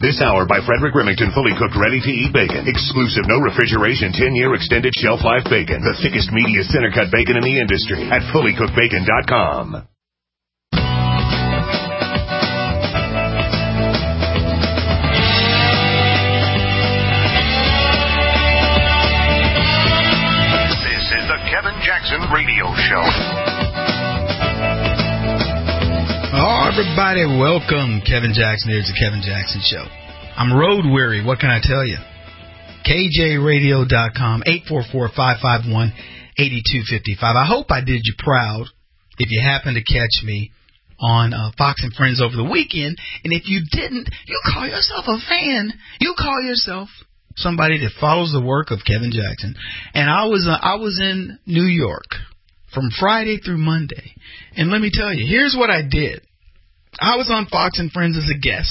This hour by Frederick Remington, fully cooked, ready-to-eat bacon. Exclusive, no refrigeration, 10-year extended shelf life bacon. The thickest, meatiest, center-cut bacon in the industry at fullycookedbacon.com. This is the Kevin Jackson Radio Show. Oh, everybody, welcome. Kevin Jackson here. It's the Kevin Jackson Show. I'm road weary. What can I tell you? KJRadio.com, 844-551-8255. I hope I did you proud if you happen to catch me on Fox and Friends over the weekend. And if you didn't, you call yourself a fan. You call yourself somebody that follows the work of Kevin Jackson. And I was in New York from Friday through Monday. And let me tell you, here's what I did. I was on Fox and Friends as a guest.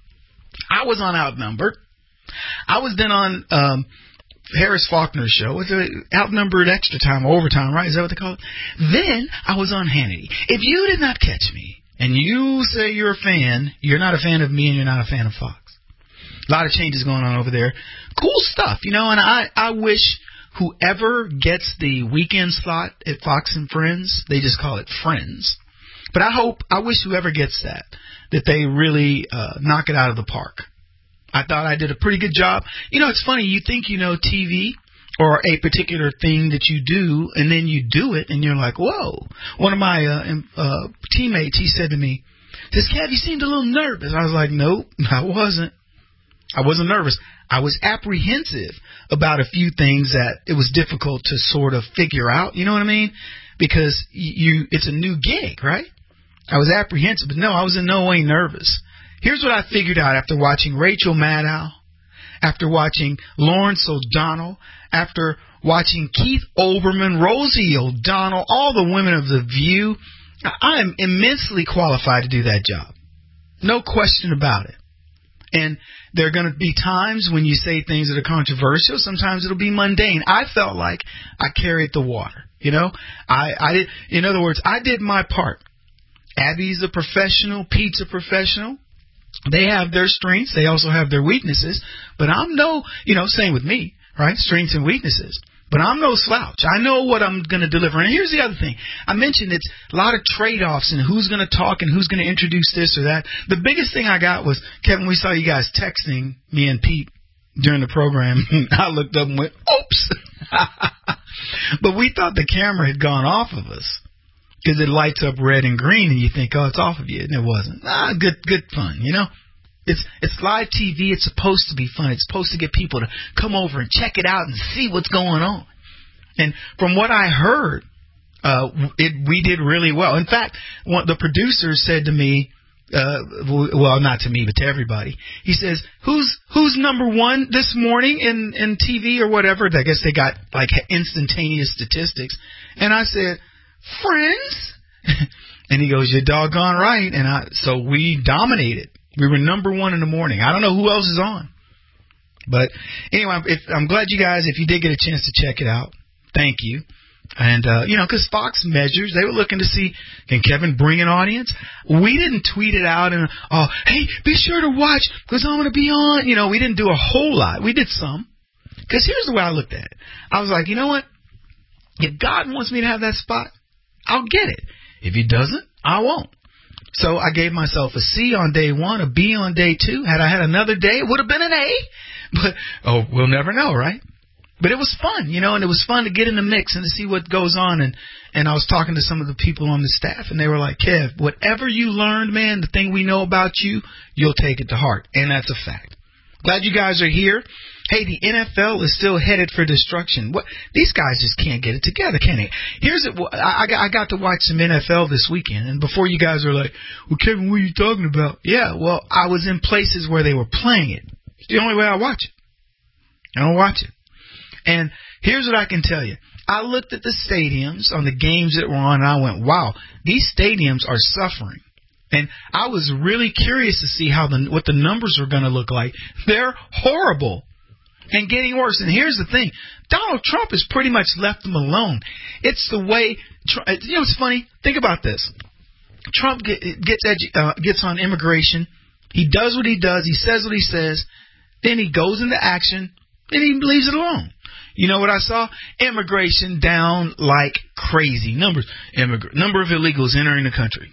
I was on Outnumbered. I was then on Harris Faulkner's show. It's Outnumbered Extra Time, Overtime, right? Is that what they call it? Then I was on Hannity. If you did not catch me, and you say you're a fan, you're not a fan of me and you're not a fan of Fox. A lot of changes going on over there. Cool stuff, you know, and I wish whoever gets the weekend slot at Fox and Friends, they just call it Friends. But I wish whoever gets that they really knock it out of the park. I thought I did a pretty good job. You know, it's funny. You think you know TV or a particular thing that you do, and then you do it, and you're like, whoa. One of my teammates, he said to me, says, Kev, you seemed a little nervous. I was like, nope, I wasn't. I wasn't nervous. I was apprehensive about a few things that it was difficult to sort of figure out. You know what I mean? Because it's a new gig, right? I was apprehensive, but no, I was in no way nervous. Here's what I figured out after watching Rachel Maddow, after watching Lawrence O'Donnell, after watching Keith Olbermann, Rosie O'Donnell, all the women of The View. I am immensely qualified to do that job. No question about it. And there are going to be times when you say things that are controversial. Sometimes it'll be mundane. I felt like I carried the water. You know, I did. In other words, I did my part. Abby's a professional. Pete's a professional. They have their strengths. They also have their weaknesses. But I'm same with me, right? Strengths and weaknesses. But I'm no slouch. I know what I'm going to deliver. And here's the other thing. I mentioned it's a lot of trade-offs and who's going to talk and who's going to introduce this or that. The biggest thing I got was, Kevin, we saw you guys texting me and Pete during the program. I looked up and went, oops. But we thought the camera had gone off of us because it lights up red and green and you think, oh, it's off of you. And it wasn't. Good fun, you know. It's live TV. It's supposed to be fun. It's supposed to get people to come over and check it out and see what's going on. And from what I heard, we did really well. In fact, the producer said to me, well, not to me, but to everybody. He says, who's number one this morning in TV or whatever? I guess they got like instantaneous statistics. And I said, Friends? And he goes, you're doggone right. And so we dominated. We were number one in the morning. I don't know who else is on. But anyway, I'm glad you guys, if you did get a chance to check it out, thank you. And, because Fox measures, they were looking to see, can Kevin bring an audience? We didn't tweet it out and, hey, be sure to watch because I'm going to be on. You know, we didn't do a whole lot. We did some. Because here's the way I looked at it. I was like, you know what? If God wants me to have that spot, I'll get it. If he doesn't, I won't. So I gave myself a C on day one, a B on day two. Had I had another day, it would have been an A. But, we'll never know, right? But it was fun, and it was fun to get in the mix and to see what goes on. And I was talking to some of the people on the staff, and they were like, Kev, whatever you learned, man, the thing we know about you, you'll take it to heart. And that's a fact. Glad you guys are here. Hey, the NFL is still headed for destruction. These guys just can't get it together, can they? I got to watch some NFL this weekend, and before you guys are like, well, Kevin, what are you talking about? Yeah, well, I was in places where they were playing it. It's the only way I watch it. I don't watch it. And here's what I can tell you. I looked at the stadiums on the games that were on, and I went, wow, these stadiums are suffering. And I was really curious to see what the numbers were going to look like. They're horrible and getting worse. And here's the thing. Donald Trump has pretty much left them alone. It's the way it's funny. Think about this. Trump gets on immigration. He does what he does. He says what he says. Then he goes into action, and he leaves it alone. You know what I saw? Immigration down like crazy. Number of illegals entering the country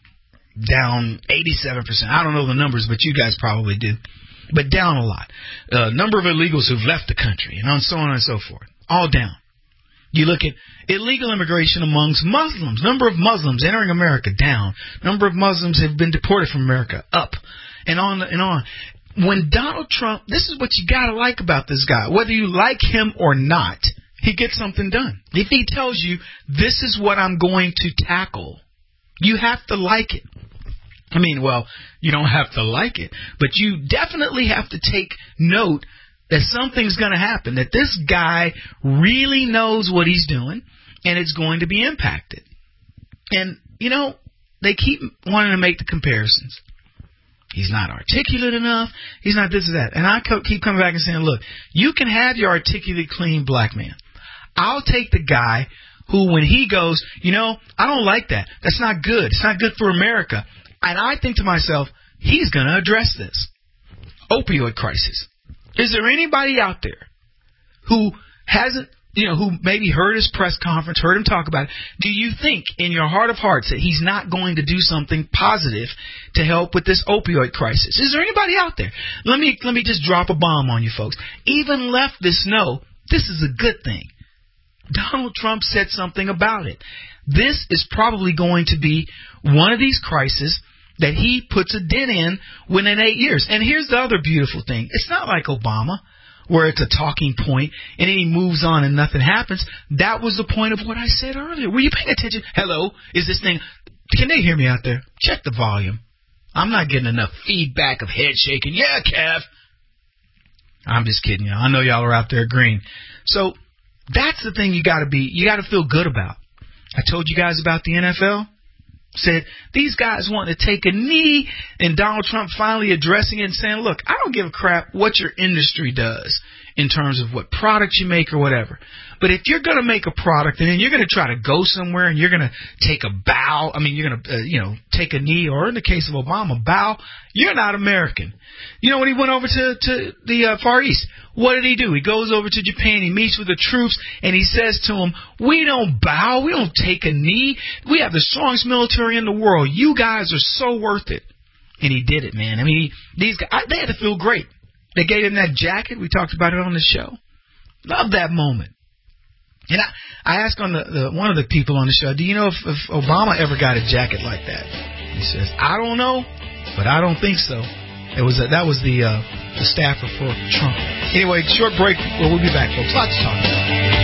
down 87%. I don't know the numbers, but you guys probably do. But down a lot. Number of illegals who've left the country, and so on and so forth. All down. You look at illegal immigration amongst Muslims. Number of Muslims entering America, down. Number of Muslims have been deported from America, up. And on and on. When Donald Trump, this is what you got to like about this guy. Whether you like him or not, he gets something done. If he tells you, this is what I'm going to tackle, you have to like it. I mean, well, you don't have to like it, but you definitely have to take note that something's going to happen, that this guy really knows what he's doing, and it's going to be impacted. And, you know, they keep wanting to make the comparisons. He's not articulate enough. He's not this or that. And I keep coming back and saying, look, you can have your articulate, clean black man. I'll take the guy who, when he goes, you know, I don't like that. That's not good. It's not good for America. And I think to myself, he's going to address this. Opioid crisis. Is there anybody out there who hasn't, you know, who maybe heard his press conference, heard him talk about it? Do you think in your heart of hearts that he's not going to do something positive to help with this opioid crisis? Is there anybody out there? Let me just drop a bomb on you folks. Even leftists know this is a good thing. Donald Trump said something about it. This is probably going to be one of these crises that he puts a dent in within 8 years. And here's the other beautiful thing. It's not like Obama, where it's a talking point and then he moves on and nothing happens. That was the point of what I said earlier. Were you paying attention? Hello? Is this thing... Can they hear me out there? Check the volume. I'm not getting enough feedback of head shaking. Yeah, Kev. I'm just kidding y'all. I know y'all are out there agreeing. So that's the thing you got to feel good about. I told you guys about the NFL. Said these guys want to take a knee, and Donald Trump finally addressing it and saying, look, I don't give a crap what your industry does in terms of what products you make or whatever. But if you're going to make a product and then you're going to try to go somewhere and you're going to take a bow, I mean, you're going to, take a knee, or in the case of Obama, bow, you're not American. You know, when he went over to the Far East, what did he do? He goes over to Japan, he meets with the troops, and he says to them, we don't bow, we don't take a knee. We have the strongest military in the world. You guys are so worth it. And he did it, man. I mean, these guys, they had to feel great. They gave him that jacket. We talked about it on the show. Love that moment. And I asked on the one of the people on the show, do you know if Obama ever got a jacket like that? He says, I don't know, but I don't think so. That was the staffer for Trump. Anyway, short break. Well, we'll be back, folks. Lots to talk about.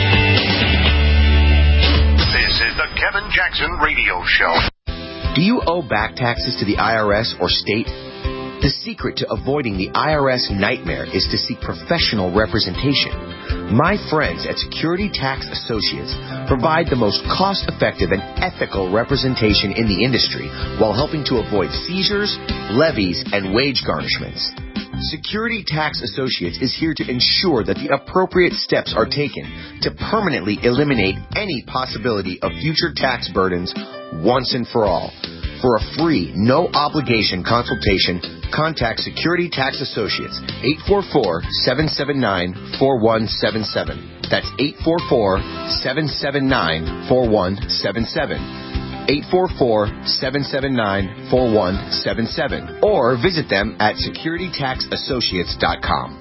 This is the Kevin Jackson Radio Show. Do you owe back taxes to the IRS or state? The secret to avoiding the IRS nightmare is to seek professional representation. My friends at Security Tax Associates provide the most cost-effective and ethical representation in the industry while helping to avoid seizures, levies, and wage garnishments. Security Tax Associates is here to ensure that the appropriate steps are taken to permanently eliminate any possibility of future tax burdens once and for all. For a free, no-obligation consultation, contact Security Tax Associates, 844-779-4177. That's 844-779-4177. 844-779-4177. Or visit them at securitytaxassociates.com.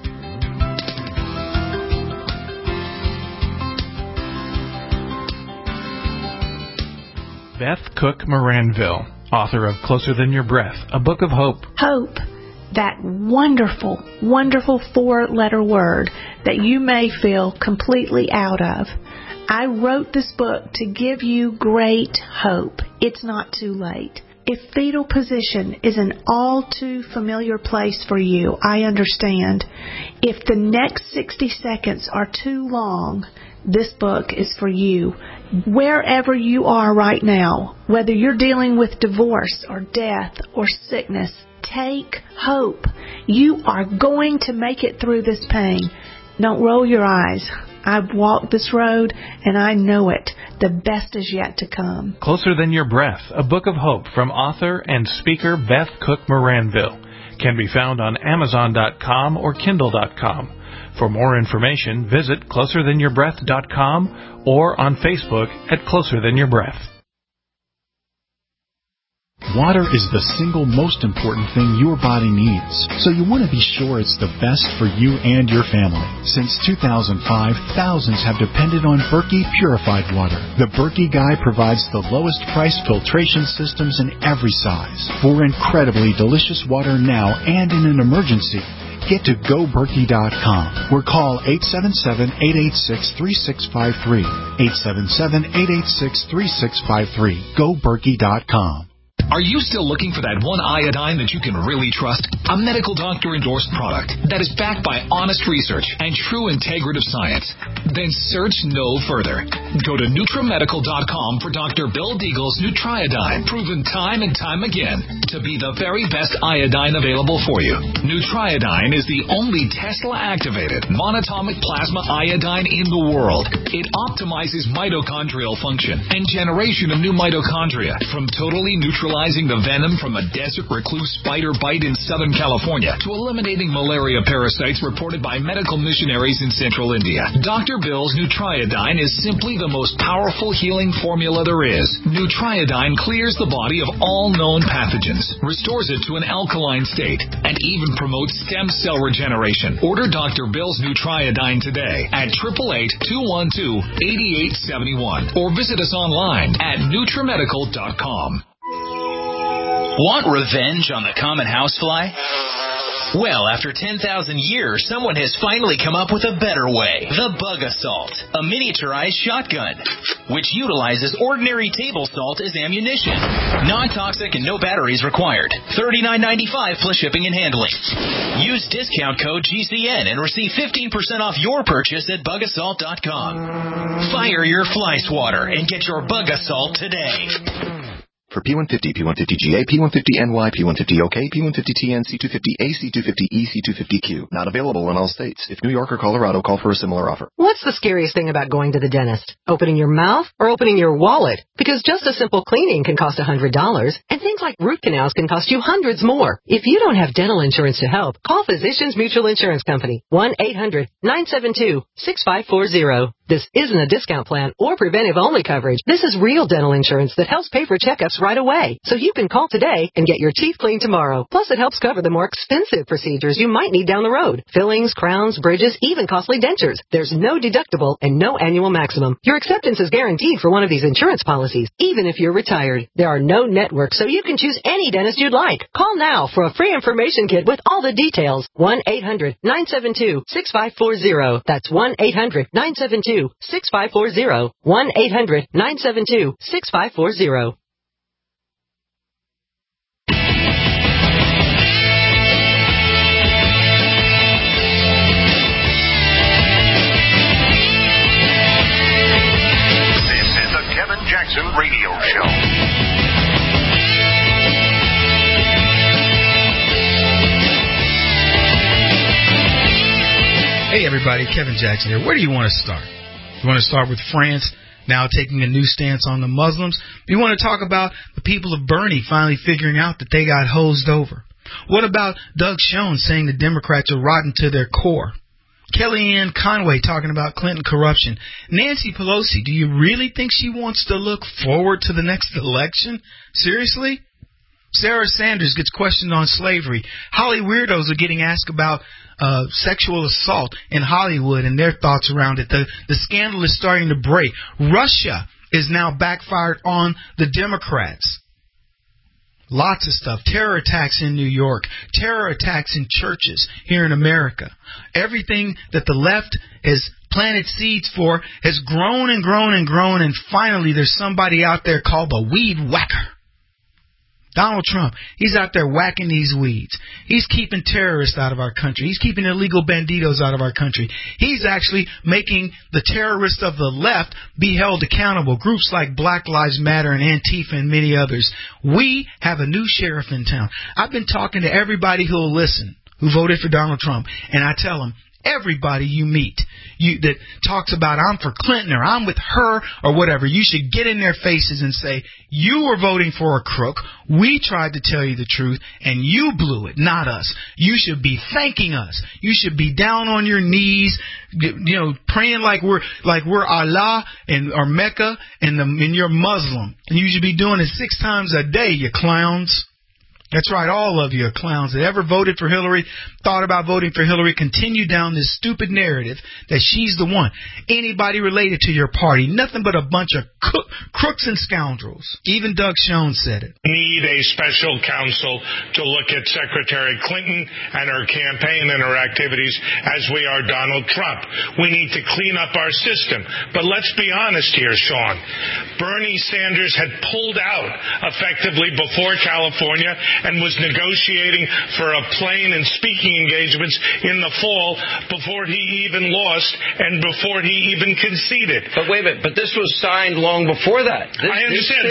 Beth Cook Moranville, author of Closer Than Your Breath, a book of hope. Hope, that wonderful, wonderful four-letter word that you may feel completely out of. I wrote this book to give you great hope. It's not too late. If fetal position is an all too familiar place for you, I understand. If the next 60 seconds are too long, this book is for you. Wherever you are right now, whether you're dealing with divorce or death or sickness, take hope. You are going to make it through this pain. Don't roll your eyes. I've walked this road, and I know it. The best is yet to come. Closer Than Your Breath, a book of hope from author and speaker Beth Cook Moranville. can be found on Amazon.com or Kindle.com. For more information, visit closerthanYourBreath.com or on Facebook at Closer Than Your Breath. Water is the single most important thing your body needs, so you want to be sure it's the best for you and your family. Since 2005, thousands have depended on Berkey purified water. The Berkey Guy provides the lowest price filtration systems in every size. For incredibly delicious water now and in an emergency, get to GoBerkey.com or call 877-886-3653. 877-886-3653. GoBerkey.com. Are you still looking for that one iodine that you can really trust? A medical doctor-endorsed product that is backed by honest research and true integrative science? Then search no further. Go to NutriMedical.com for Dr. Bill Deagle's Nutriodine, proven time and time again to be the very best iodine available for you. Nutriodine is the only Tesla-activated monatomic plasma iodine in the world. It optimizes mitochondrial function and generation of new mitochondria from totally neutralizing the venom from a desert recluse spider bite in Southern California to eliminating malaria parasites reported by medical missionaries in central India. Dr. Bill's Nutriodine is simply the most powerful healing formula there is. Nutriodine clears the body of all known pathogens, restores it to an alkaline state, and even promotes stem cell regeneration. Order Dr. Bill's Nutriodine today at 888-212-8871 or visit us online at NutriMedical.com. Want revenge on the common housefly? Well, after 10,000 years, someone has finally come up with a better way. The Bug Assault, a miniaturized shotgun, which utilizes ordinary table salt as ammunition. Non-toxic and no batteries required. $39.95 plus shipping and handling. Use discount code GCN and receive 15% off your purchase at bugassault.com. Fire your fly swatter and get your Bug Assault today. For P150, P150GA, P150NY, P150OK, P150TN, C250A, C250E, C250Q. Not available in all states. If New York or Colorado, call for a similar offer. What's the scariest thing about going to the dentist? Opening your mouth or opening your wallet? Because just a simple cleaning can cost $100, and things like root canals can cost you hundreds more. If you don't have dental insurance to help, call Physicians Mutual Insurance Company, 1-800-972-6540. This isn't a discount plan or preventive-only coverage. This is real dental insurance that helps pay for checkups right away. So you can call today and get your teeth cleaned tomorrow. Plus, it helps cover the more expensive procedures you might need down the road. Fillings, crowns, bridges, even costly dentures. There's no deductible and no annual maximum. Your acceptance is guaranteed for one of these insurance policies, even if you're retired. There are no networks, so you can choose any dentist you'd like. Call now for a free information kit with all the details. 1-800-972-6540. That's 1-800-972-6540. 1-800-972-6540. This is the Kevin Jackson Radio Show. Hey everybody, Kevin Jackson here. Where do you want to start? You want to start with France now taking a new stance on the Muslims? You want to talk about the people of Bernie finally figuring out that they got hosed over? What about Doug Schoen saying the Democrats are rotten to their core? Kellyanne Conway talking about Clinton corruption. Nancy Pelosi, do you really think she wants to look forward to the next election? Seriously? Sarah Sanders gets questioned on slavery. Holly weirdos are getting asked about sexual assault in Hollywood and their thoughts around it. The scandal is starting to break. Russia is now backfired on the Democrats. Lots of stuff. Terror attacks in New York. Terror attacks in churches here in America. Everything that the left has planted seeds for has grown and grown and grown, and finally there's somebody out there called the weed whacker. Donald Trump, he's out there whacking these weeds. He's keeping terrorists out of our country. He's keeping illegal banditos out of our country. He's actually making the terrorists of the left be held accountable. Groups like Black Lives Matter and Antifa and many others. We have a new sheriff in town. I've been talking to everybody who will listen, who voted for Donald Trump, and I tell them, everybody you meet that talks about I'm for Clinton or I'm with her or whatever, you should get in their faces and say, you were voting for a crook. We tried to tell you the truth and you blew it, not us. You should be thanking us. You should be down on your knees, praying like we're Allah or Mecca and you're Muslim. And you should be doing it 6 times a day, you clowns. That's right, all of you are clowns that ever voted for Hillary, thought about voting for Hillary, continue down this stupid narrative that she's the one. Anybody related to your party, nothing but a bunch of crooks and scoundrels. Even Doug Schoen said it. We need a special counsel to look at Secretary Clinton and her campaign and her activities as we are Donald Trump. We need to clean up our system. But let's be honest here, Sean. Bernie Sanders had pulled out effectively before California and was negotiating for a plane and speaking engagements in the fall before he even lost and before he even conceded. But wait a minute, but this was signed long before that. I understand.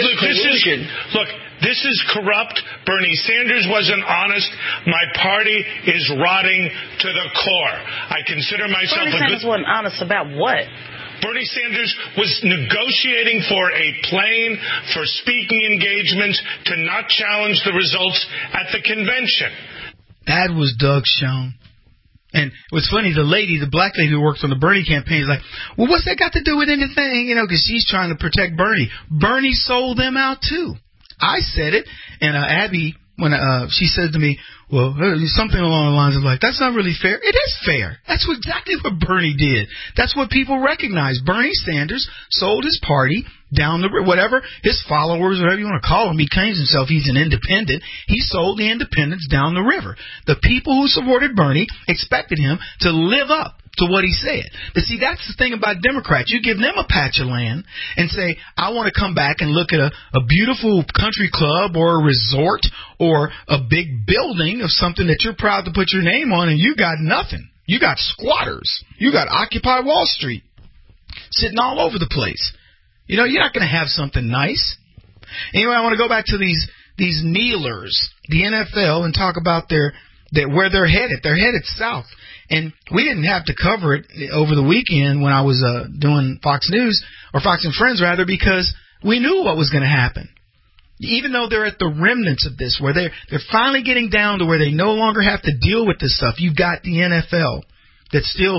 This is corrupt. Bernie Sanders wasn't honest. My party is rotting to the core. I consider myself Bernie Sanders wasn't honest about what? Bernie Sanders was negotiating for a plane, for speaking engagements, to not challenge the results at the convention. That was Doug Schoen. And it was funny, the black lady who works on the Bernie campaign is like, well, what's that got to do with anything? Because she's trying to protect Bernie. Bernie sold them out, too. I said it, and Abby, when she said to me, well, something along the lines of like, that's not really fair. It is fair. That's exactly what Bernie did. That's what people recognize. Bernie Sanders sold his party down the whatever his followers, whatever you want to call him. He claims himself he's an independent. He sold the independents down the river. The people who supported Bernie expected him to live up to what he said. But see, that's the thing about Democrats. You give them a patch of land and say, I want to come back and look at a beautiful country club or a resort or a big building of something that you're proud to put your name on, and you got nothing. You got squatters. You got Occupy Wall Street sitting all over the place. You're not going to have something nice. Anyway, I want to go back to these kneelers, the NFL, and talk about where they're headed. They're headed south. And we didn't have to cover it over the weekend when I was doing Fox News, or Fox and Friends rather, because we knew what was going to happen. Even though they're at the remnants of this, where they're finally getting down to where they no longer have to deal with this stuff. You've got the NFL that's still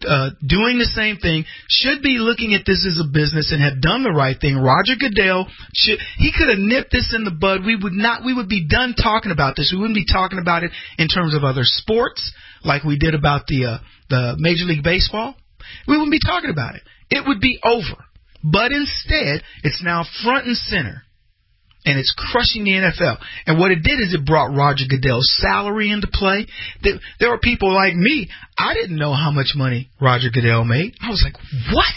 doing the same thing, should be looking at this as a business and have done the right thing. Roger Goodell, he could have nipped this in the bud. We would be done talking about this. We wouldn't be talking about it in terms of other sports like we did about the Major League Baseball. We wouldn't be talking about it. It would be over. But instead, it's now front and center. And it's crushing the NFL. And what it did is it brought Roger Goodell's salary into play. There were people like me. I didn't know how much money Roger Goodell made. I was like, what?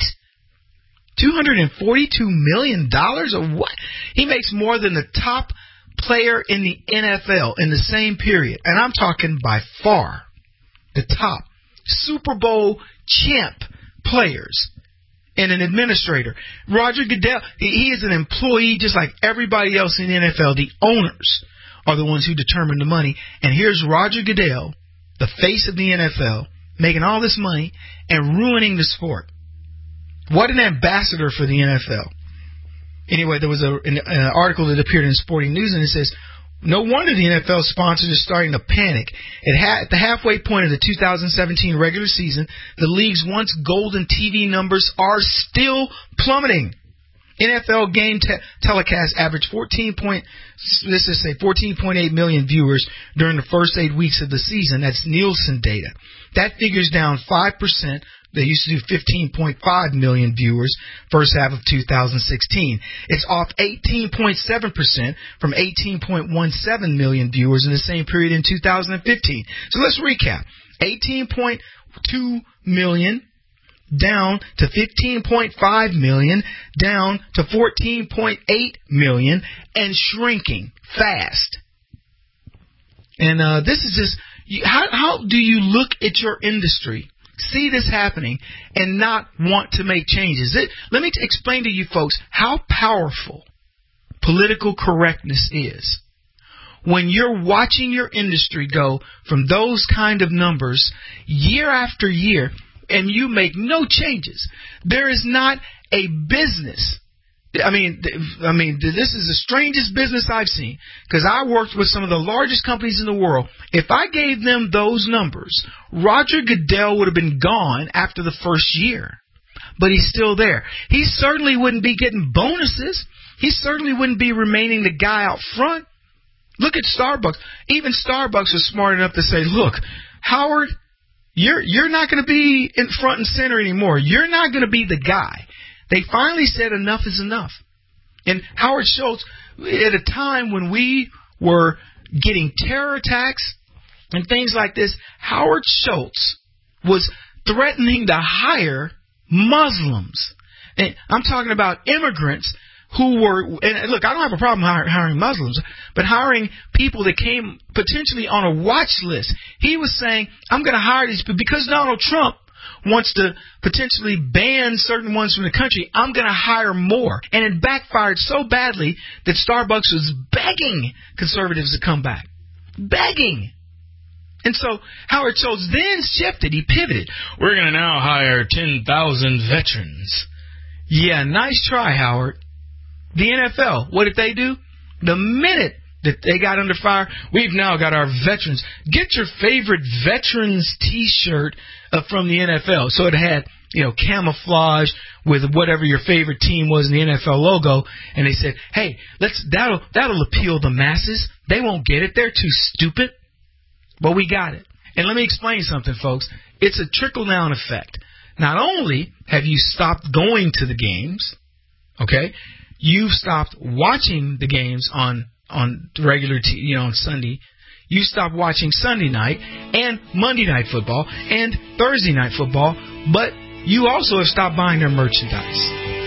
$242 million or what? He makes more than the top player in the NFL in the same period. And I'm talking by far the top Super Bowl champ players. And an administrator. Roger Goodell, he is an employee just like everybody else in the NFL. The owners are the ones who determine the money. And here's Roger Goodell, the face of the NFL, making all this money and ruining the sport. What an ambassador for the NFL. Anyway, there was an article that appeared in Sporting News, and it says, no wonder the NFL sponsors are starting to panic. At the halfway point of the 2017 regular season, the league's once golden TV numbers are still plummeting. NFL game telecasts averaged 14.8 million viewers during the first 8 weeks of the season. That's Nielsen data. That figure's down 5%. They used to do 15.5 million viewers first half of 2016. It's off 18.7% from 18.17 million viewers in the same period in 2015. So let's recap. 18.2 million down to 15.5 million, down to 14.8 million, and shrinking fast. And this is just, how do you look at your industry, see this happening, and not want to make changes? Let me explain to you folks how powerful political correctness is. when you're watching your industry go from those kind of numbers year after year and you make no changes. There is not a business. I mean, this is the strangest business I've seen, because I worked with some of the largest companies in the world. If I gave them those numbers, Roger Goodell would have been gone after the first year. But he's still there. He certainly wouldn't be getting bonuses. He certainly wouldn't be remaining the guy out front. Look at Starbucks. Even Starbucks was smart enough to say, look, Howard, you're not going to be in front and center anymore. You're not going to be the guy. They finally said enough is enough. And Howard Schultz, at a time when we were getting terror attacks and things like this, Howard Schultz was threatening to hire Muslims. And I'm talking about immigrants who were, and look, I don't have a problem hiring Muslims, but hiring people that came potentially on a watch list. He was saying, I'm going to hire these people because Donald Trump wants to potentially ban certain ones from the country. I'm going to hire more. And it backfired so badly that Starbucks was begging conservatives to come back. Begging. And so Howard Schultz then shifted. He pivoted. We're going to now hire 10,000 veterans. Yeah, nice try, Howard. The NFL, what did they do? The minute that they got under fire, we've now got our veterans. Get your favorite veterans T-shirt from the NFL. So it had, camouflage with whatever your favorite team was in the NFL logo, and they said, hey, that'll appeal the masses. They won't get it. They're too stupid. But we got it. And let me explain something, folks. It's a trickle-down effect. Not only have you stopped going to the games, okay, you've stopped watching the games on regular on Sunday. You stopped watching Sunday night and Monday night football and Thursday night football, but you also have stopped buying their merchandise.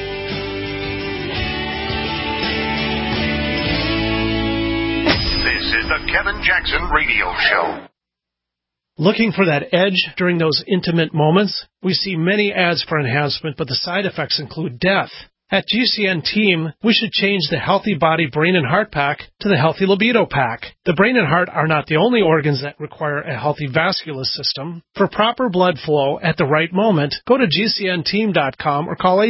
This is the Kevin Jackson Radio Show. Looking for that edge during those intimate moments? We see many ads for enhancement, but the side effects include death. At GCN Team, we should change the Healthy Body Brain and Heart Pack to the Healthy Libido Pack. The brain and heart are not the only organs that require a healthy vascular system. For proper blood flow at the right moment, go to GCNteam.com or call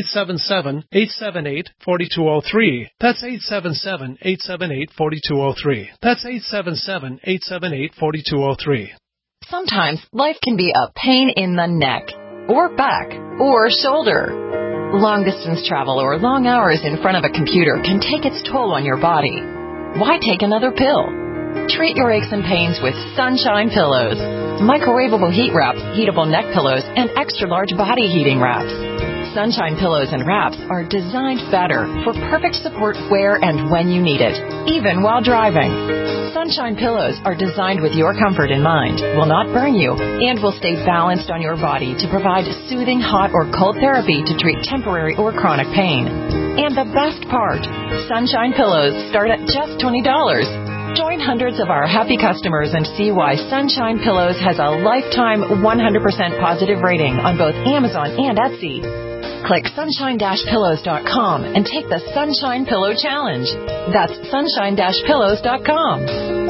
877-878-4203. That's 877-878-4203. That's 877-878-4203. Sometimes life can be a pain in the neck, or back, or shoulder. Long-distance travel or long hours in front of a computer can take its toll on your body. Why take another pill? Treat your aches and pains with Sunshine Pillows. Microwavable heat wraps, heatable neck pillows, and extra-large body heating wraps. Sunshine Pillows and wraps are designed better for perfect support where and when you need it, even while driving. Sunshine Pillows are designed with your comfort in mind, will not burn you, and will stay balanced on your body to provide soothing hot or cold therapy to treat temporary or chronic pain. And the best part, Sunshine Pillows start at just $20. Join hundreds of our happy customers and see why Sunshine Pillows has a lifetime 100% positive rating on both Amazon and Etsy. Click sunshine-pillows.com and take the Sunshine Pillow Challenge. That's sunshine-pillows.com.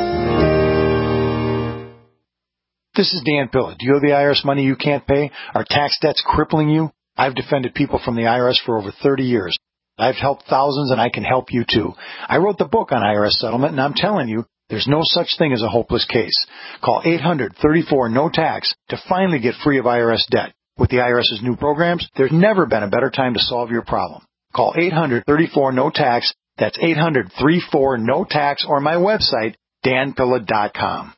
This is Dan Pilla. Do you owe the IRS money you can't pay? Are tax debts crippling you? I've defended people from the IRS for over 30 years. I've helped thousands, and I can help you too. I wrote the book on IRS settlement, and I'm telling you, there's no such thing as a hopeless case. Call 800-34-NO-TAX to finally get free of IRS debt. With the IRS's new programs, there's never been a better time to solve your problem. Call 800-34-NO-TAX. That's 800-34-NO-TAX, or my website, danpilla.com.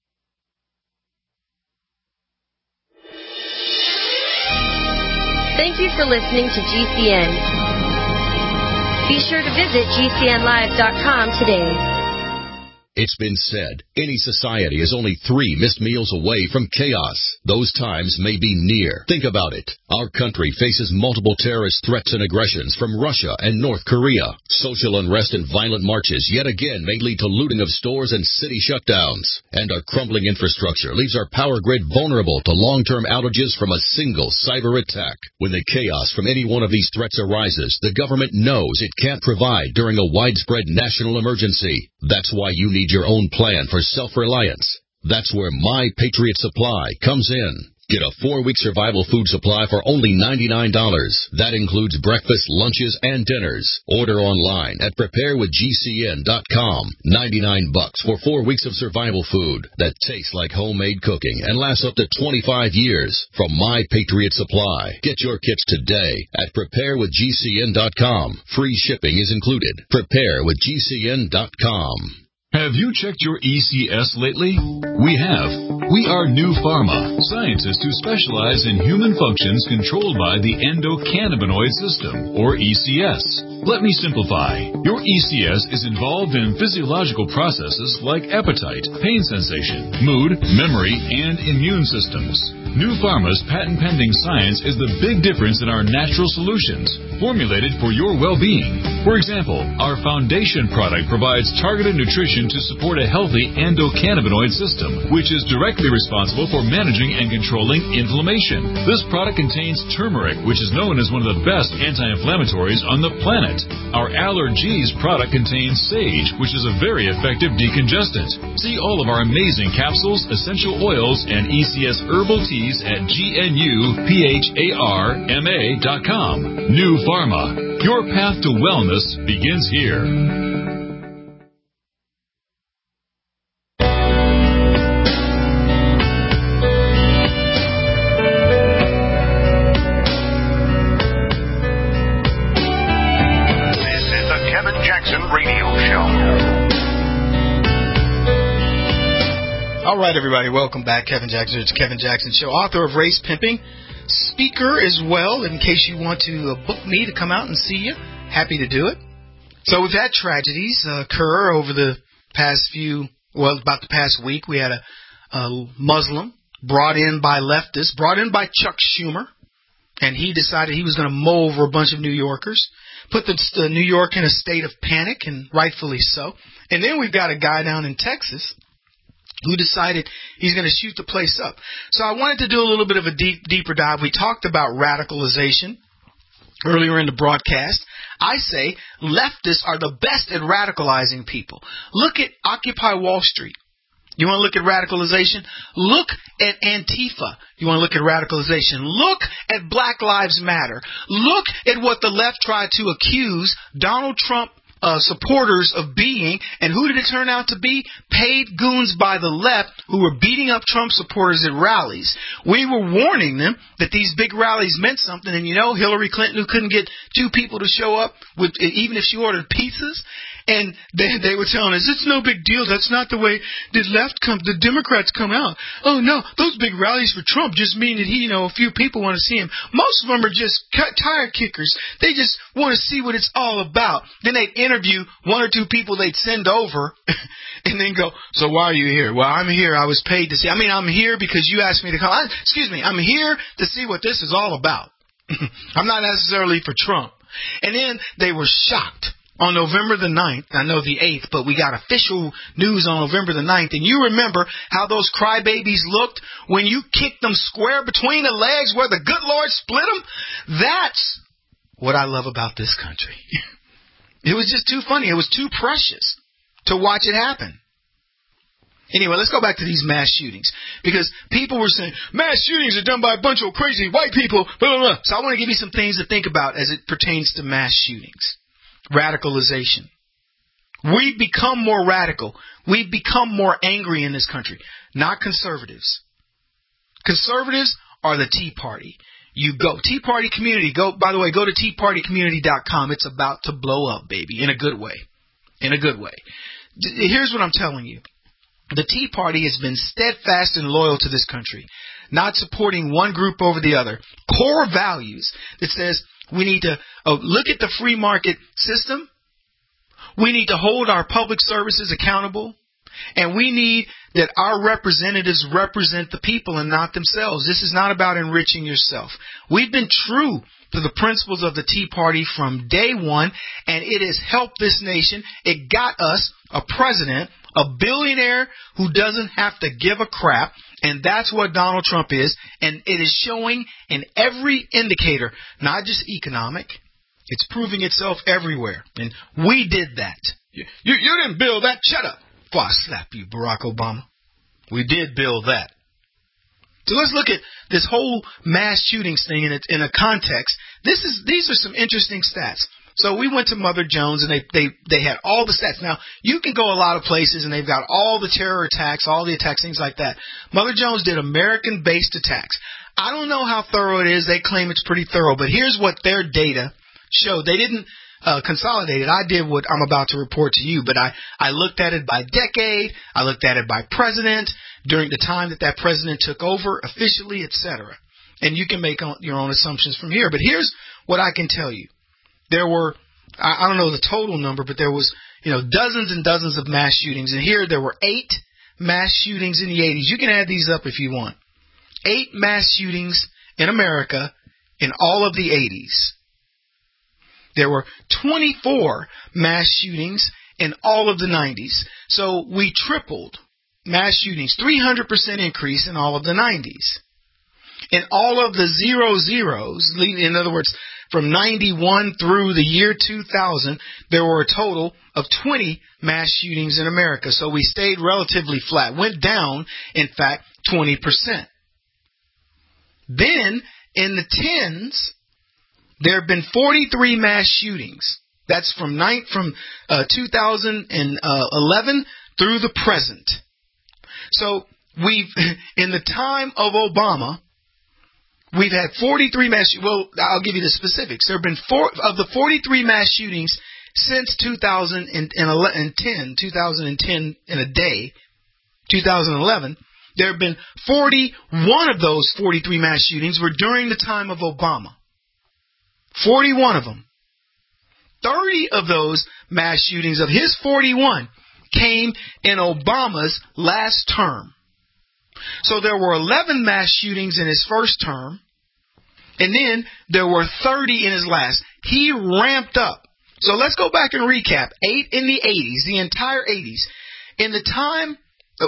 Thank you for listening to GCN. Be sure to visit GCNlive.com today. It's been said, any society is only 3 missed meals away from chaos. Those times may be near. Think about it. Our country faces multiple terrorist threats and aggressions from Russia and North Korea. Social unrest and violent marches yet again may lead to looting of stores and city shutdowns. And our crumbling infrastructure leaves our power grid vulnerable to long-term outages from a single cyber attack. When the chaos from any one of these threats arises, the government knows it can't provide during a widespread national emergency. That's why you need need your own plan for self-reliance. That's where My Patriot Supply comes in. Get a 4-week survival food supply for only $99. That includes breakfast, lunches, and dinners. Order online at preparewithgcn.com. $99 for 4 weeks of survival food that tastes like homemade cooking and lasts up to 25 years from My Patriot Supply. Get your kits today at preparewithgcn.com. Free shipping is included. Preparewithgcn.com. Have you checked your ECS lately? We have. We are New Pharma, scientists who specialize in human functions controlled by the endocannabinoid system, or ECS. Let me simplify. Your ECS is involved in physiological processes like appetite, pain sensation, mood, memory, and immune systems. New Pharma's patent-pending science is the big difference in our natural solutions, formulated for your well-being. For example, our foundation product provides targeted nutrition to support a healthy endocannabinoid system, which is directly responsible for managing and controlling inflammation. This product contains turmeric, which is known as one of the best anti-inflammatories on the planet. Our Allergies product contains sage, which is a very effective decongestant. See all of our amazing capsules, essential oils, and ECS herbal teas at GNUPHARMA.com. New Pharma. Your path to wellness begins here. All right, everybody, welcome back. Kevin Jackson. It's Kevin Jackson Show, author of Race Pimping, speaker as well, in case you want to book me to come out and see you. Happy to do it. So we've had tragedies occur over the past about the past week. We had a Muslim brought in by leftists, brought in by Chuck Schumer, and he decided he was going to mow over a bunch of New Yorkers, put New York in a state of panic, and rightfully so. And then we've got a guy down in Texas who decided he's going to shoot the place up. So I wanted to do a little bit of a deeper dive. We talked about radicalization earlier in the broadcast. I say leftists are the best at radicalizing people. Look at Occupy Wall Street. You want to look at radicalization? Look at Antifa. You want to look at radicalization? Look at Black Lives Matter. Look at what the left tried to accuse Donald Trump supporters of being, and who did it turn out to be? Paid goons by the left who were beating up Trump supporters at rallies. We were warning them that these big rallies meant something, and Hillary Clinton, who couldn't get 2 people to show up, even if she ordered pizzas, and they were telling us, it's no big deal. That's not the way the Democrats come out. Oh, no, those big rallies for Trump just mean that a few people want to see him. Most of them are just tire kickers. They just want to see what it's all about. Then they'd interview 1 or 2 people they'd send over and then go, so why are you here? Well, I'm here. I was paid to see. I'm here because you asked me to come. I'm here to see what this is all about. I'm not necessarily for Trump. And then they were shocked. On November the 9th, I know the 8th, but we got official news on November the 9th, and you remember how those crybabies looked when you kicked them square between the legs where the good Lord split them? That's what I love about this country. It was just too funny. It was too precious to watch it happen. Anyway, let's go back to these mass shootings, because people were saying mass shootings are done by a bunch of crazy white people, blah, blah, blah. So I want to give you some things to think about as it pertains to mass shootings. Radicalization. We've become more radical. We've become more angry in this country. Not conservatives. Conservatives are the Tea Party. You go. Tea Party community. By the way, go to teapartycommunity.com. It's about to blow up, baby. In a good way. In a good way. Here's what I'm telling you. The Tea Party has been steadfast and loyal to this country, not supporting one group over the other. Core values that says we need to look at the free market system. We need to hold our public services accountable. And we need that our representatives represent the people and not themselves. This is not about enriching yourself. We've been true to the principles of the Tea Party from day one, and it has helped this nation. It got us a president, a billionaire who doesn't have to give a crap, and that's what Donald Trump is, and it is showing in every indicator, not just economic. It's proving itself everywhere, and we did that. You didn't build that. Shut up. before I slap you, Barack Obama. We did build that. So let's look at this whole mass shootings thing in a context. These are some interesting stats. So we went to Mother Jones, and they had all the stats. Now, you can go a lot of places, and they've got all the terror attacks, all the attacks, things like that. Mother Jones did American-based attacks. I don't know how thorough it is. They claim it's pretty thorough, but here's what their data showed. They didn't consolidate it. I did what I'm about to report to you, but I looked at it by decade. I looked at it by president, during the time that president took over officially, etc. And you can make your own assumptions from here. But here's what I can tell you. There were, I don't know the total number, but there was, dozens and dozens of mass shootings. And here there were 8 mass shootings in the 80s. You can add these up if you want. 8 mass shootings in America in all of the 80s. There were 24 mass shootings in all of the 90s. So we tripled mass shootings, 300% increase in all of the 90s. In all of the 00s, in other words, from 91 through the year 2000, there were a total of 20 mass shootings in America. So we stayed relatively flat. Went down, in fact, 20%. Then, in the 10s, there have been 43 mass shootings. That's from 2011 through the present. So in the time of Obama, we've had 43 mass shootings. Well, I'll give you the specifics. There have been 4 of the 43 mass shootings since 2010 in a day, 2011. There have been 41 of those 43 mass shootings were during the time of Obama. 41 of them. 30 of those mass shootings of his 41 came in Obama's last term. So there were 11 mass shootings in his first term, and then there were 30 in his last. He ramped up. So let's go back and recap. 8 in the 80s, the entire 80s. In the time,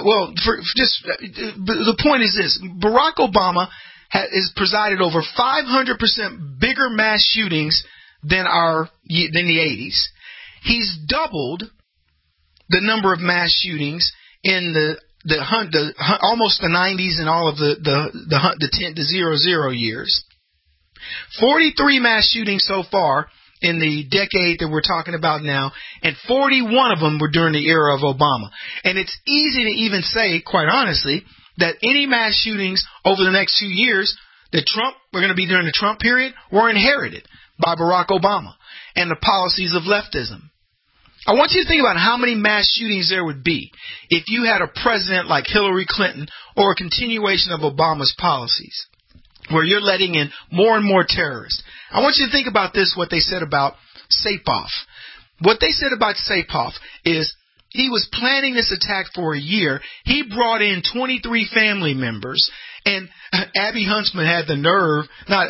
the point is this. Barack Obama has presided over 500% bigger mass shootings than the 80s. He's doubled the number of mass shootings in almost the 90s and all of the 00 years. 43 mass shootings so far in the decade that we're talking about now, and 41 of them were during the era of Obama. And it's easy to even say, quite honestly, that any mass shootings over the next few years that we're going to be during the Trump period, were inherited by Barack Obama and the policies of leftism. I want you to think about how many mass shootings there would be if you had a president like Hillary Clinton or a continuation of Obama's policies, where you're letting in more and more terrorists. I want you to think about this, what they said about Saipov. What they said about Saipov is he was planning this attack for a year. He brought in 23 family members, and Abby Huntsman had the nerve,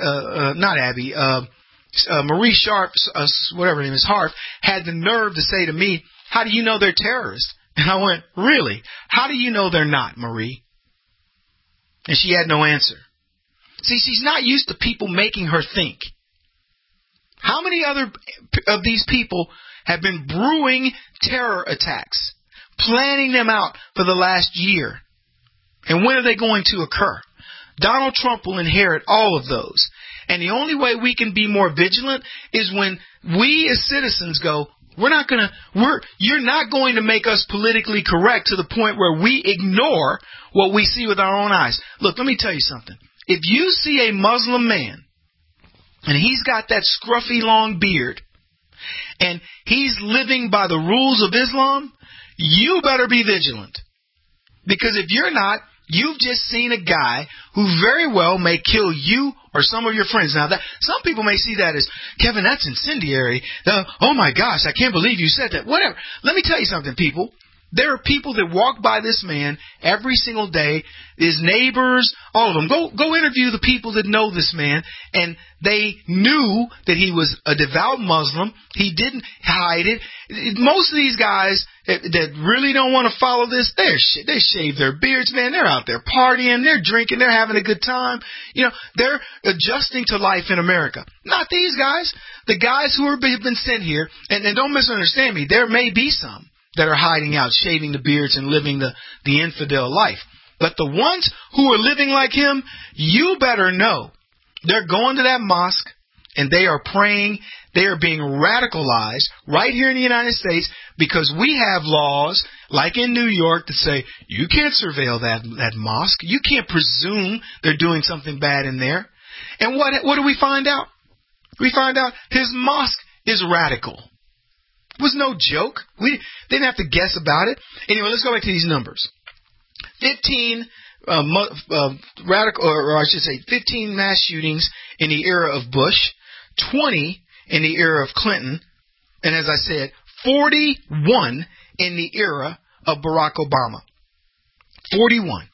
Marie Sharp, whatever her name is, Harf, had the nerve to say to me, "How do you know they're terrorists?" And I went, "Really? How do you know they're not, Marie?" And she had no answer. See, she's not used to people making her think. How many other of these people have been brewing terror attacks, planning them out for the last year? And when are they going to occur? Donald Trump will inherit all of those. And the only way we can be more vigilant is when we as citizens go, you're not going to make us politically correct to the point where we ignore what we see with our own eyes. Look, let me tell you something. If you see a Muslim man, and he's got that scruffy long beard, and he's living by the rules of Islam, you better be vigilant. Because if you're not, you've just seen a guy who very well may kill you or some of your friends. Now, some people may see that as, Kevin, that's incendiary. Oh my gosh, I can't believe you said that. Whatever. Let me tell you something, people. There are people that walk by this man every single day, his neighbors, all of them. Go interview the people that know this man, and they knew that he was a devout Muslim. He didn't hide it. Most of these guys that really don't want to follow this, they shave their beards, man. They're out there partying, they're drinking, they're having a good time. They're adjusting to life in America. Not these guys. The guys who have been sent here, and don't misunderstand me, there may be some that are hiding out, shaving the beards and living the infidel life. But the ones who are living like him, you better know they're going to that mosque and they are praying. They are being radicalized right here in the United States because we have laws like in New York that say you can't surveil that mosque. You can't presume they're doing something bad in there. And what do we find out? We find out his mosque is radical. It was no joke. We didn't have to guess about it. Anyway, let's go back to these numbers. 15 15 mass shootings in the era of Bush, 20 in the era of Clinton, and as I said, 41 in the era of Barack Obama. 41.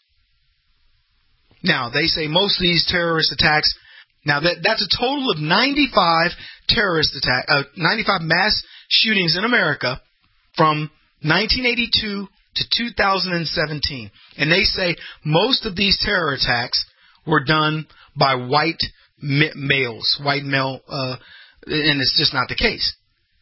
Now, they say most of these terrorist attacks, now that's a total of 95 95 mass shootings in America from 1982 to 2017. And they say most of these terror attacks were done by white males, and it's just not the case.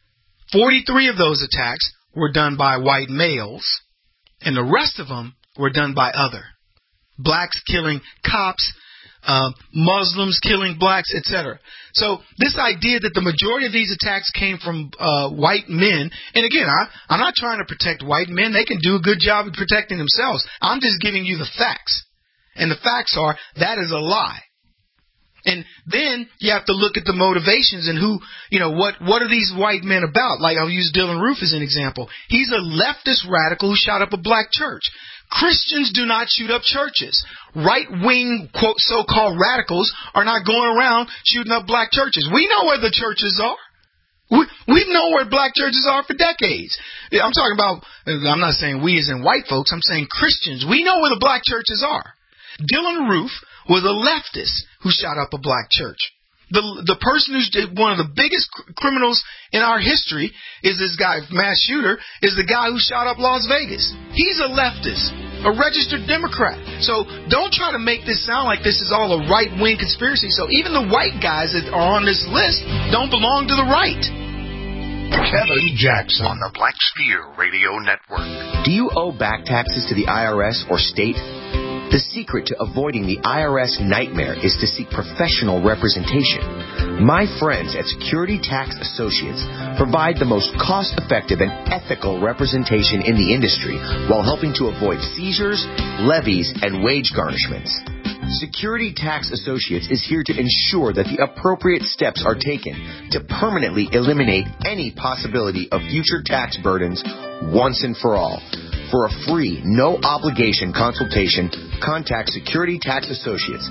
43 of those attacks were done by white males, and the rest of them were done by other. Blacks killing cops, Muslims killing blacks, etc. So this idea that the majority of these attacks came from white men, and again, I'm not trying to protect white men. They can do a good job of protecting themselves. I'm just giving you the facts. And the facts are that is a lie. And then you have to look at the motivations and what are these white men about? Like I'll use Dylan Roof as an example. He's a leftist radical who shot up a black church. Christians do not shoot up churches. Right-wing, quote, so-called radicals are not going around shooting up black churches. We know where the churches are. We've known where black churches are for decades. I'm talking about, I'm not saying we as in white folks, I'm saying Christians. We know where the black churches are. Dylan Roof was a leftist who shot up a black church. The person who's one of the biggest criminals in our history is this guy, mass shooter, is the guy who shot up Las Vegas. He's a leftist, a registered Democrat. So don't try to make this sound like this is all a right-wing conspiracy. So even the white guys that are on this list don't belong to the right. Kevin Jackson on the Black Sphere Radio Network. Do you owe back taxes to the IRS or state? The secret to avoiding the IRS nightmare is to seek professional representation. My friends at Security Tax Associates provide the most cost-effective and ethical representation in the industry while helping to avoid seizures, levies, and wage garnishments. Security Tax Associates is here to ensure that the appropriate steps are taken to permanently eliminate any possibility of future tax burdens once and for all. For a free, no-obligation consultation, contact Security Tax Associates,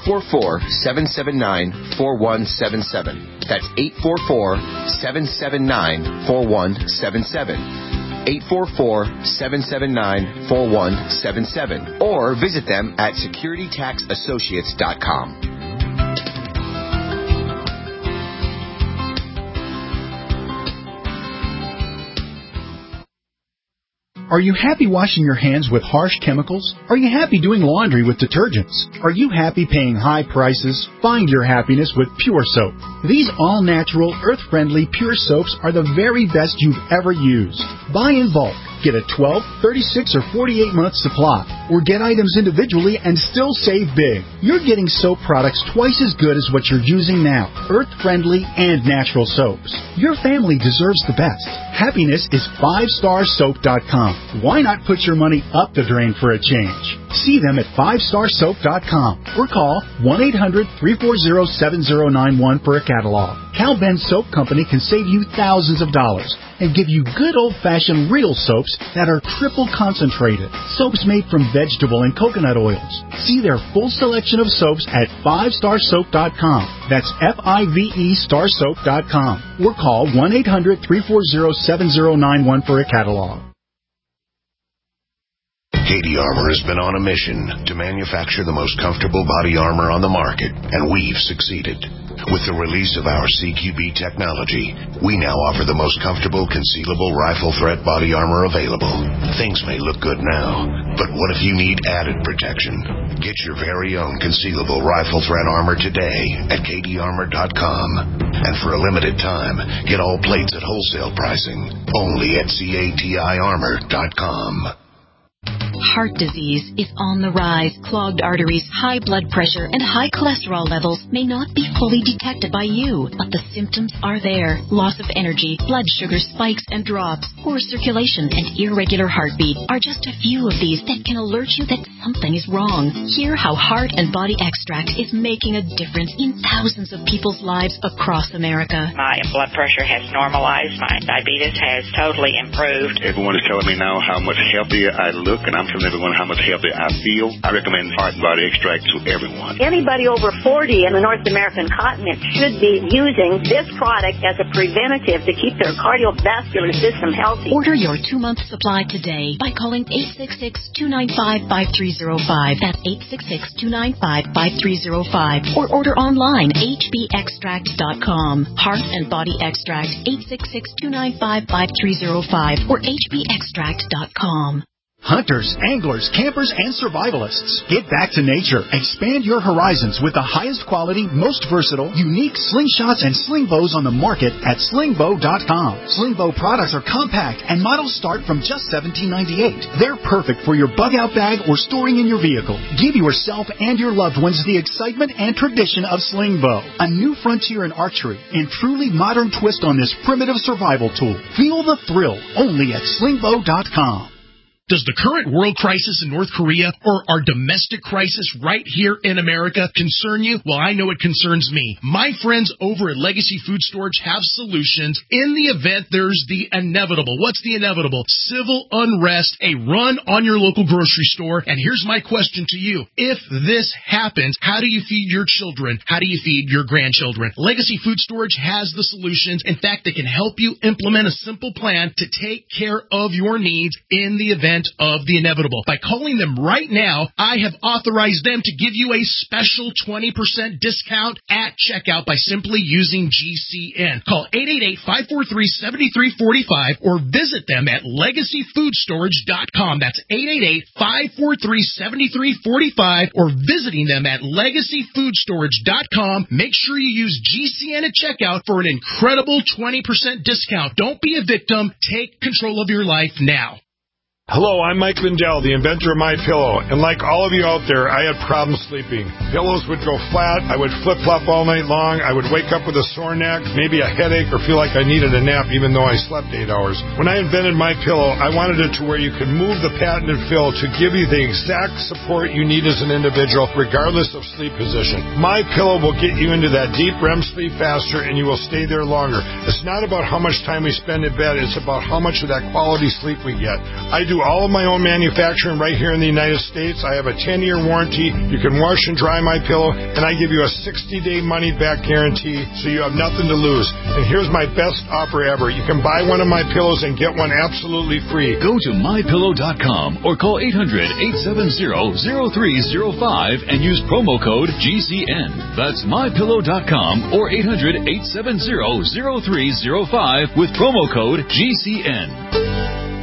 844-779-4177. That's 844-779-4177. 844-779-4177. Or visit them at securitytaxassociates.com. Are you happy washing your hands with harsh chemicals? Are you happy doing laundry with detergents? Are you happy paying high prices? Find your happiness with Pure Soap. These all-natural, earth-friendly Pure Soaps are the very best you've ever used. Buy in bulk. Get a 12, 36, or 48-month supply. Or get items individually and still save big. You're getting soap products twice as good as what you're using now. Earth-friendly and natural soaps. Your family deserves the best. Happiness is 5starsoap.com. Why not put your money up the drain for a change? See them at 5starsoap.com or call 1-800-340-7091 for a catalog. Cal Ben Soap Company can save you thousands of dollars and give you good old-fashioned real soaps that are triple concentrated. Soaps made from vegetable and coconut oils. See their full selection of soaps at 5starsoap.com. That's F-I-V-E starsoap.com. Or call 1-800-340-7091 for a catalog. Hades Armor has been on a mission to manufacture the most comfortable body armor on the market, and we've succeeded. With the release of our CQB technology, we now offer the most comfortable concealable rifle threat body armor available. Things may look good now, but what if you need added protection? Get your very own concealable rifle threat armor today at kdarmor.com. And for a limited time, get all plates at wholesale pricing only at CATIarmor.com. Heart disease is on the rise. Clogged arteries, high blood pressure, and high cholesterol levels may not be fully detected by you, but the symptoms are there. Loss of energy, blood sugar spikes and drops, poor circulation, and irregular heartbeat are just a few of these that can alert you that something is wrong. Hear how Heart and Body Extract is making a difference in thousands of people's lives across America. My blood pressure has normalized. My diabetes has totally improved. Everyone is telling me now how much healthier I look, and I'm telling everyone how much healthier I feel. I recommend Heart and Body Extract to everyone. Anybody over 40 in the North American continent should be using this product as a preventative to keep their cardiovascular system healthy. Order your 2-month supply today by calling 866-295-5305. That's 866-295-5305. Or order online, hbextract.com. Heart and Body Extract, 866-295-5305 or hbextract.com. Hunters, anglers, campers, and survivalists. Get back to nature. Expand your horizons with the highest quality, most versatile, unique slingshots and sling bows on the market at slingbow.com. Slingbow products are compact and models start from just $17.98. They're perfect for your bug-out bag or storing in your vehicle. Give yourself and your loved ones the excitement and tradition of Slingbow, a new frontier in archery and truly modern twist on this primitive survival tool. Feel the thrill only at slingbow.com. Does the current world crisis in North Korea or our domestic crisis right here in America concern you? Well, I know it concerns me. My friends over at Legacy Food Storage have solutions in the event there's the inevitable. What's the inevitable? Civil unrest, a run on your local grocery store. And here's my question to you. If this happens, how do you feed your children? How do you feed your grandchildren? Legacy Food Storage has the solutions. In fact, they can help you implement a simple plan to take care of your needs in the event of the inevitable. By calling them right now, I have authorized them to give you a special 20% discount at checkout by simply using GCN. Call 888-543-7345 or visit them at legacyfoodstorage.com. That's 888-543-7345 or visiting them at legacyfoodstorage.com. Make sure you use GCN at checkout for an incredible 20% discount. Don't be a victim. Take control of your life now. Hello, I'm Mike Lindell, the inventor of MyPillow, and like all of you out there, I had problems sleeping. Pillows would go flat, I would flip-flop all night long, I would wake up with a sore neck, maybe a headache, or feel like I needed a nap even though I slept 8 hours. When I invented MyPillow, I wanted it to where you could move the patented fill to give you the exact support you need as an individual, regardless of sleep position. MyPillow will get you into that deep REM sleep faster, and you will stay there longer. It's not about how much time we spend in bed, it's about how much of that quality sleep we get. I do all of my own manufacturing right here in the United States. I have a 10-year warranty. You can wash and dry my pillow, and I give you a 60-day money-back guarantee, so you have nothing to lose. And here's my best offer ever. You can buy one of my pillows and get one absolutely free. Go to mypillow.com or call 800-870-0305 and use promo code GCN. That's mypillow.com or 800-870-0305 with promo code GCN.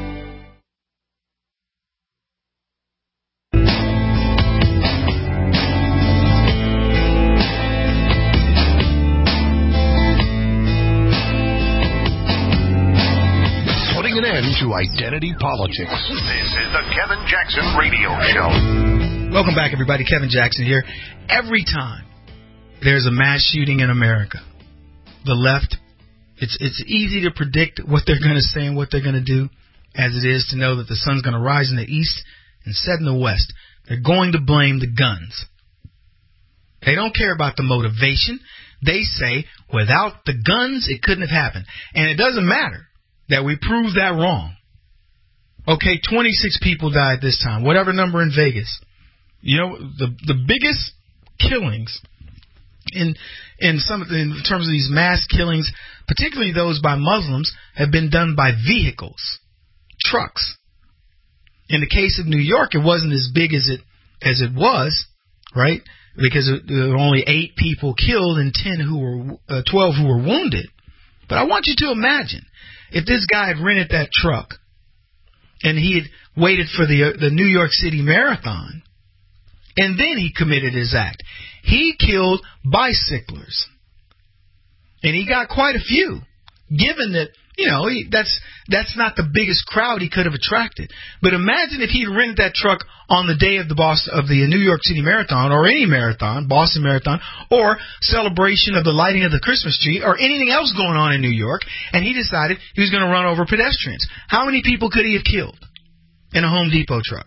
To identity politics. This is the Kevin Jackson Radio Show. Welcome back, everybody. Kevin Jackson here. Every time there's a mass shooting in America, the left, it's easy to predict what they're going to say and what they're going to do, as it is to know that the sun's going to rise in the east and set in the west. They're going to blame the guns. They don't care about the motivation. They say, without the guns, it couldn't have happened. And it doesn't matter that we proved that wrong. Okay, 26 people died this time, whatever number in Vegas. You know, the biggest killings in terms of these mass killings, particularly those by Muslims, have been done by vehicles, trucks. In the case of New York, it wasn't as big as it was, right? Because there were only 8 people killed and 12 who were wounded. But I want you to imagine if this guy had rented that truck and he had waited for the New York City Marathon And then he committed his act. He killed bicyclers. And he got quite a few, given that, that's not the biggest crowd he could have attracted. But imagine if he'd rented that truck on the day of the New York City Marathon, or any marathon, Boston Marathon, or celebration of the lighting of the Christmas tree, or anything else going on in New York, and he decided he was going to run over pedestrians. How many people could he have killed in a Home Depot truck?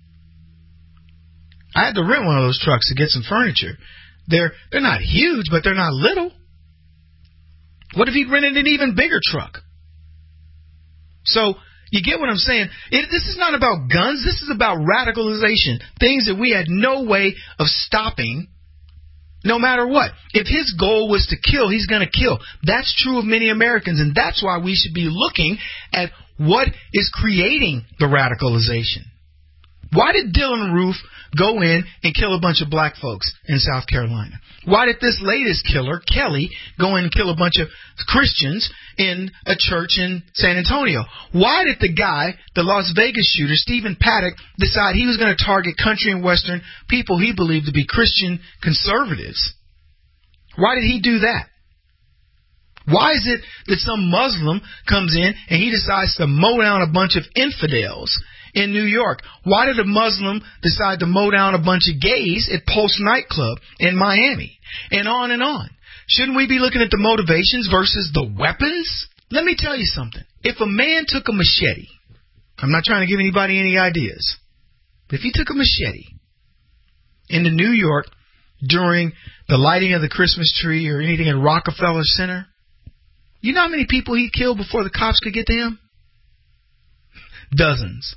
I had to rent one of those trucks to get some furniture. They're not huge, but they're not little. What if he'd rented an even bigger truck? So, you get what I'm saying? This is not about guns. This is about radicalization. Things that we had no way of stopping, no matter what. If his goal was to kill, he's going to kill. That's true of many Americans, and that's why we should be looking at what is creating the radicalization. Why did Dylan Roof go in and kill a bunch of black folks in South Carolina? Why did this latest killer, Kelly, go in and kill a bunch of Christians in a church in San Antonio? Why did the guy, the Las Vegas shooter, Stephen Paddock, decide he was going to target country and western people he believed to be Christian conservatives? Why did he do that? Why is it that some Muslim comes in and he decides to mow down a bunch of infidels in New York? Why did a Muslim decide to mow down a bunch of gays at Pulse nightclub in Miami? And on and on. Shouldn't we be looking at the motivations versus the weapons? Let me tell you something. If a man took a machete, I'm not trying to give anybody any ideas, but if he took a machete into New York during the lighting of the Christmas tree or anything in Rockefeller Center, you know how many people he'd kill before the cops could get to him? Dozens.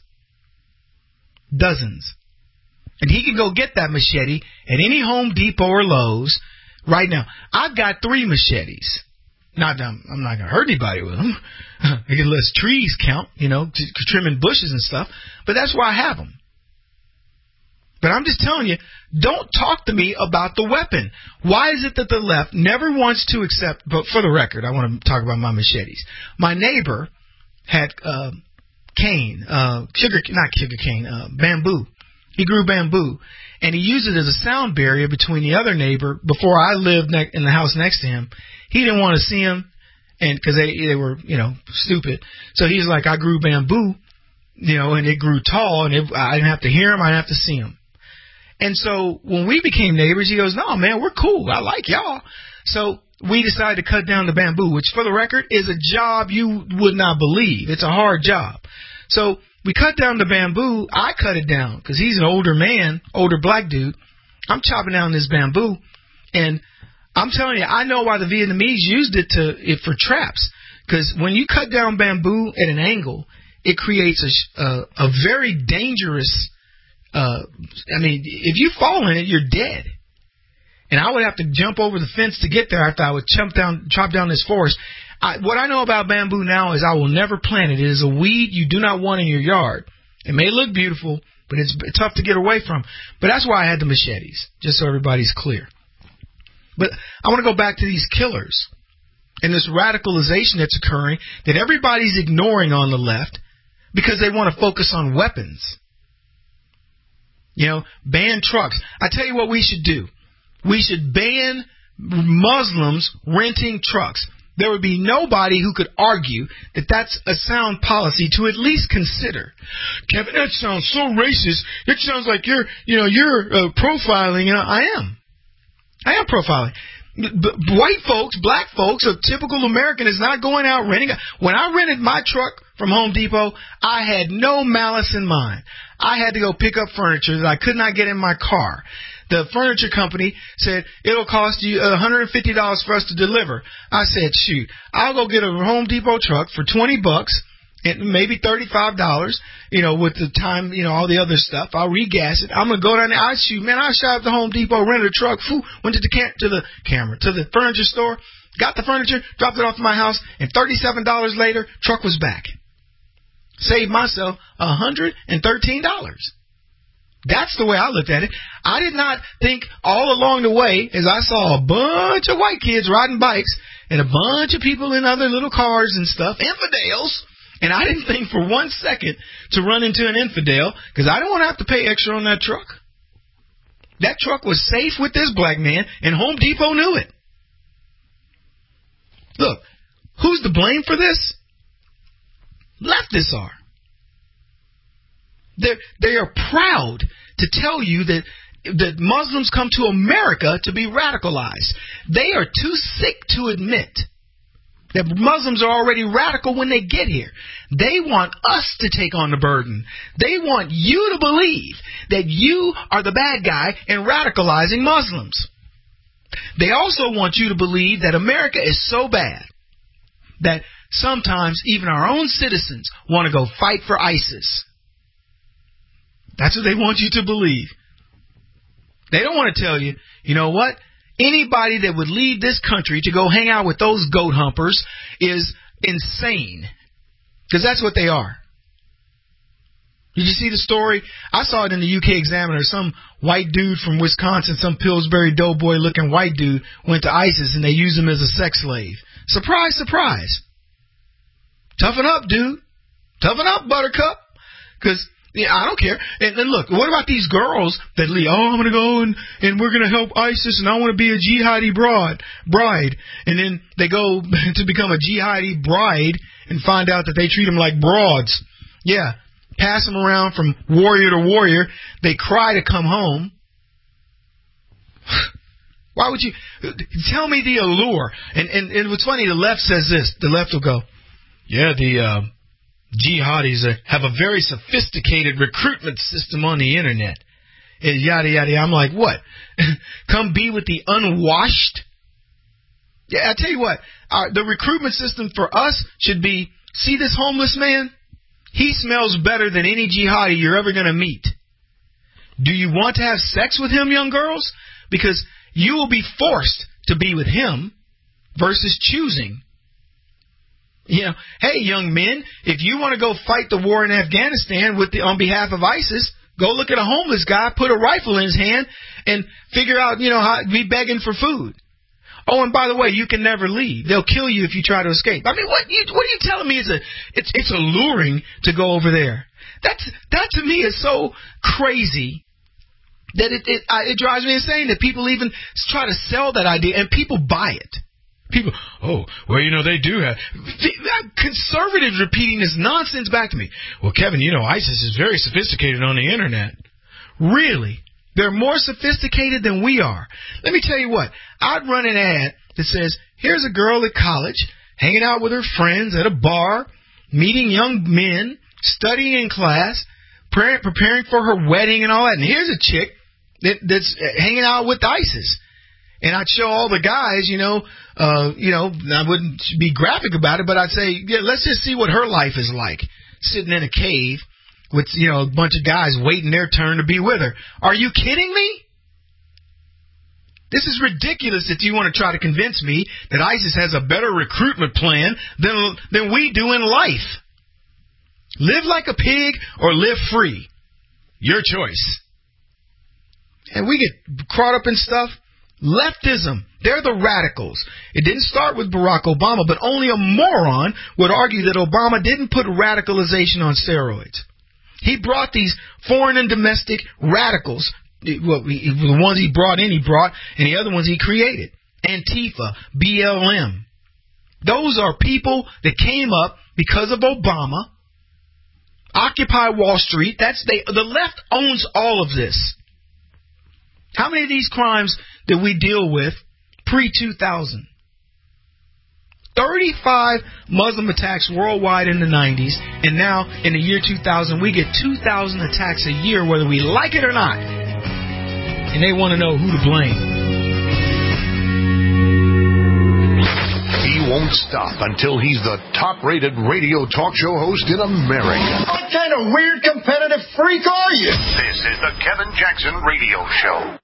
And he can go get that machete at any Home Depot or Lowe's right now. I've got 3 machetes. I'm not going to hurt anybody with them. I can let trees count, trimming bushes and stuff. But that's why I have them. But I'm just telling you, don't talk to me about the weapon. Why is it that the left never wants to accept, but for the record, I want to talk about my machetes. My neighbor had bamboo. He grew bamboo, and he used it as a sound barrier between the other neighbor. Before I lived in the house next to him, he didn't want to see him, and because they were, stupid. So he's like, I grew bamboo, and it grew tall, and I didn't have to hear him, I didn't have to see him. And so when we became neighbors, he goes, no, man, we're cool. I like y'all. So we decided to cut down the bamboo, which, for the record, is a job you would not believe. It's a hard job. So we cut down the bamboo. I cut it down because he's an older man, older black dude. I'm chopping down this bamboo, and I'm telling you, I know why the Vietnamese used it for traps. Because when you cut down bamboo at an angle, it creates a very dangerous. If you fall in it, you're dead. And I would have to jump over the fence to get there after I would chop down this forest. What I know about bamboo now is I will never plant it. It is a weed you do not want in your yard. It may look beautiful, but it's tough to get away from. But that's why I had the machetes, just so everybody's clear. But I want to go back to these killers and this radicalization that's occurring that everybody's ignoring on the left because they want to focus on weapons. Ban trucks. I tell you what we should do. We should ban Muslims renting trucks. There would be nobody who could argue that that's a sound policy to at least consider. Kevin, that sounds so racist. It sounds like you're profiling. I am profiling. White folks, black folks, a typical American is not going out renting. When I rented my truck from Home Depot, I had no malice in mind. I had to go pick up furniture that I could not get in my car. The furniture company said, it'll cost you $150 for us to deliver. I said, shoot, I'll go get a Home Depot truck for $20 and maybe $35, with the time, all the other stuff. I'll regas it. I'm going to go down there. I shot up the Home Depot, rented a truck, went to the furniture store, got the furniture, dropped it off at my house, and $37 later, truck was back. Saved myself $113. That's the way I looked at it. I did not think all along the way, as I saw a bunch of white kids riding bikes and a bunch of people in other little cars and stuff, infidels, and I didn't think for 1 second to run into an infidel because I don't want to have to pay extra on that truck. That truck was safe with this black man, and Home Depot knew it. Look, who's to blame for this? Leftists are. They are proud to tell you that Muslims come to America to be radicalized. They are too sick to admit that Muslims are already radical when they get here. They want us to take on the burden. They want you to believe that you are the bad guy in radicalizing Muslims. They also want you to believe that America is so bad that sometimes even our own citizens want to go fight for ISIS. That's what they want you to believe. They don't want to tell you, you know what? Anybody that would leave this country to go hang out with those goat humpers is insane. Because that's what they are. Did you see the story? I saw it in the UK Examiner. Some white dude from Wisconsin, some Pillsbury Doughboy looking white dude went to ISIS and they used him as a sex slave. Surprise, surprise. Toughen up, dude. Toughen up, buttercup. Because I don't care. And look, what about these girls that leave? Oh, I'm going to go and we're going to help ISIS and I want to be a jihadi bride. And then they go to become a jihadi bride and find out that they treat them like broads. Yeah. Pass them around from warrior to warrior. They cry to come home. Why would you tell me the allure? And what's funny, the left says this. The left will go, yeah, the jihadis have a very sophisticated recruitment system on the internet. And yada, yada. I'm like, what? Come be with the unwashed? Yeah, I tell you what, the recruitment system for us should be, see this homeless man? He smells better than any jihadi you're ever going to meet. Do you want to have sex with him, young girls? Because you will be forced to be with him versus choosing. You know, hey, young men, if you want to go fight the war in Afghanistan on behalf of ISIS, go look at a homeless guy, put a rifle in his hand, and figure out, how to be begging for food. Oh, and by the way, you can never leave. They'll kill you if you try to escape. I mean, what are you telling me? It's alluring to go over there. That to me is so crazy that it drives me insane that people even try to sell that idea and people buy it. People, they do have conservatives repeating this nonsense back to me. Well, Kevin, ISIS is very sophisticated on the internet. Really? They're more sophisticated than we are. Let me tell you what. I'd run an ad that says, here's a girl at college, hanging out with her friends at a bar, meeting young men, studying in class, preparing for her wedding and all that. And here's a chick that's hanging out with ISIS. And I'd show all the guys, I wouldn't be graphic about it, but I'd say, yeah, let's just see what her life is like, sitting in a cave with, a bunch of guys waiting their turn to be with her. Are you kidding me? This is ridiculous that you want to try to convince me that ISIS has a better recruitment plan than we do in life. Live like a pig or live free. Your choice. And we get caught up in stuff. Leftism. They're the radicals. It didn't start with Barack Obama, but only a moron would argue that Obama didn't put radicalization on steroids. He brought these foreign and domestic radicals. The ones he brought, and the other ones he created. Antifa, BLM. Those are people that came up because of Obama. Occupy Wall Street. The left owns all of this. How many of these crimes did we deal with pre-2000? 35 Muslim attacks worldwide in the 90s, and now in the year 2000, we get 2,000 attacks a year, whether we like it or not. And they want to know who to blame. He won't stop until he's the top-rated radio talk show host in America. What kind of weird competitive freak are you? This is the Kevin Jackson Radio Show.